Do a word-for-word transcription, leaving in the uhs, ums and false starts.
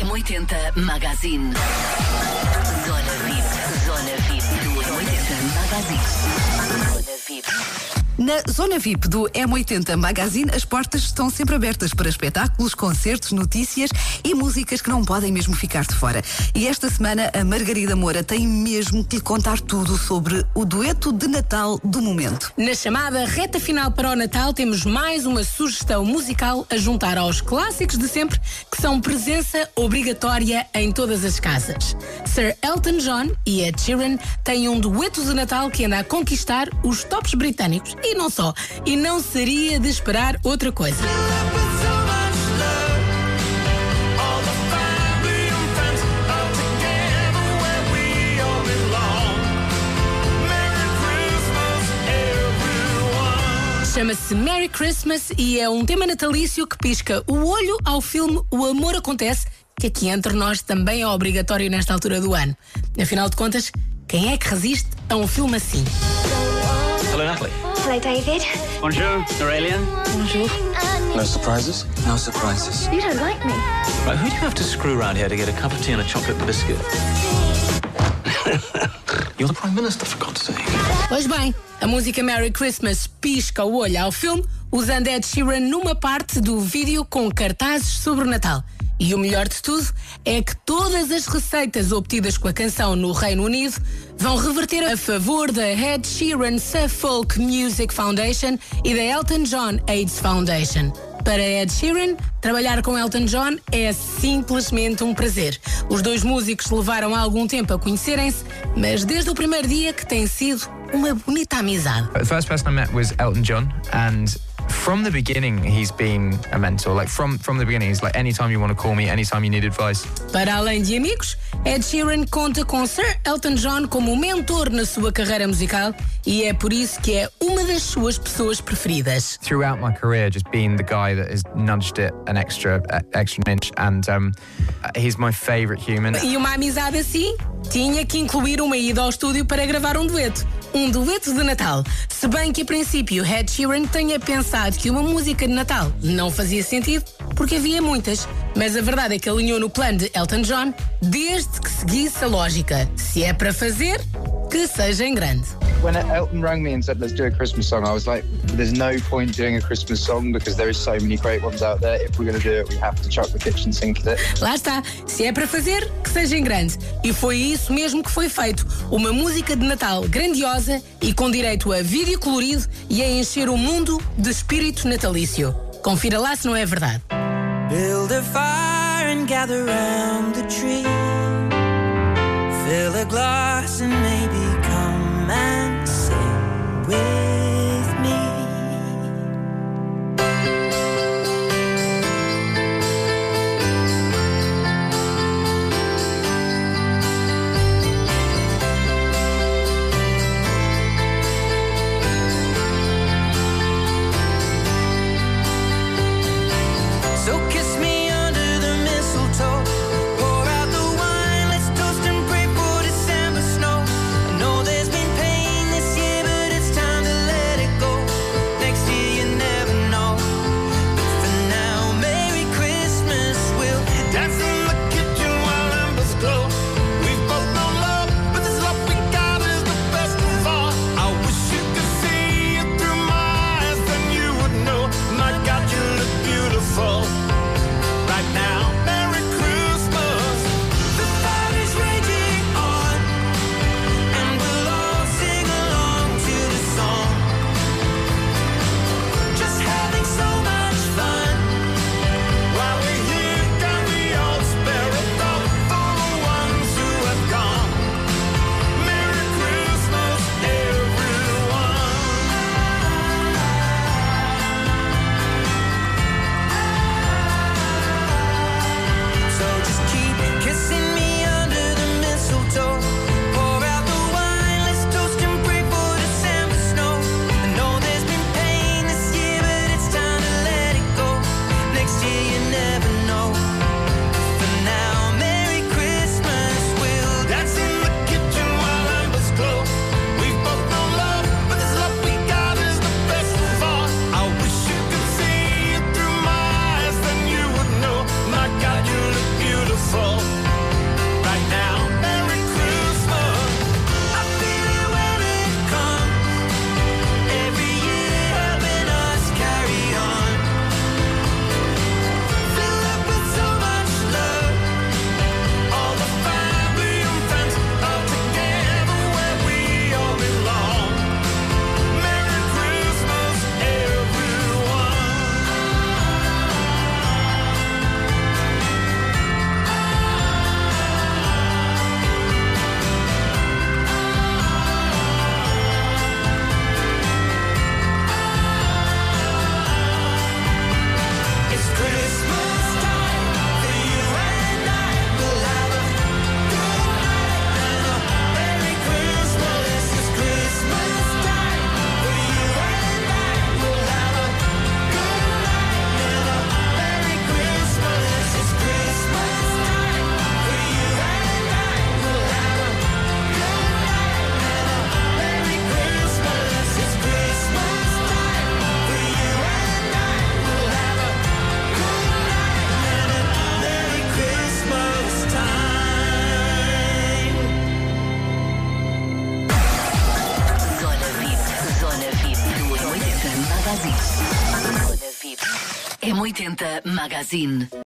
M oitenta Magazine. Zona V I P. Zona V I P do M oitenta Magazine. Zona V I P. Na Zona V I P do M oitenta Magazine, as portas estão sempre abertas para espetáculos, concertos, notícias e músicas que não podem mesmo ficar de fora. E esta semana a Margarida Moura tem mesmo que lhe contar tudo sobre o dueto de Natal do momento. Na chamada reta final para o Natal, temos mais uma sugestão musical a juntar aos clássicos de sempre, que são presença obrigatória em todas as casas. Sir Elton John e Ed Sheeran têm um dueto de Natal que anda a conquistar os tops britânicos. E não só. E não seria de esperar outra coisa. Chama-se Merry Christmas e é um tema natalício que pisca o olho ao filme O Amor Acontece, que aqui entre nós também é obrigatório nesta altura do ano. Afinal de contas, quem é que resiste a um filme assim? Hello, Natalie. Hello, David. Bonjour, Aurelian. Bonjour. No surprises? No surprises. You don't like me. Right, who do you have to screw around here to get a cup of tea and a chocolate biscuit? You're the Prime Minister, for God's sake. Pois bem, a música Merry Christmas pisca o olho ao filme, usando Ed Sheeran numa parte do vídeo com cartazes sobre o Natal. E o melhor de tudo é que todas as receitas obtidas com a canção no Reino Unido vão reverter a favor da Ed Sheeran Suffolk Music Foundation e da Elton John AIDS Foundation. Para Ed Sheeran, trabalhar com Elton John é simplesmente um prazer. Os dois músicos levaram algum tempo a conhecerem-se, mas desde o primeiro dia que tem sido uma bonita amizade. The first person I met was Elton John, and from the beginning he's been a mentor. Like from from the beginning, he's like anytime you want to call me, anytime you need advice. Para além de amigos, Ed Sheeran conta com Sir Elton John como mentor na sua carreira musical e é por isso que é uma das suas pessoas preferidas. Throughout my career, just being the guy that has nudged it an extra uh, extra inch, and um, he's my favourite human. E uma amizade assim tinha que incluir uma ida ao estúdio para gravar um dueto. Um dueto de Natal. Se bem que a princípio Ed Sheeran tenha pensado que uma música de Natal não fazia sentido porque havia muitas. Mas a verdade é que alinhou no plano de Elton John desde que seguisse a lógica. Se é para fazer, que seja em grande. When Elton rang me and said let's do a Christmas song, I was like, there's no point doing a Christmas song because there is so many great ones out there. If we're going to do it, we have to chuck the kitchen sink at it. Lá está. Se é para fazer, que seja em grande. E foi isso mesmo que foi feito. Uma música de Natal grandiosa e com direito a vídeo colorido e a encher o mundo de espírito natalício. Confira lá se não é verdade. Build a fire and gather round the tree. Fill a glass and maybe come and sing with me. So kiss me under the mistletoe, pour out the M oitenta Magazine.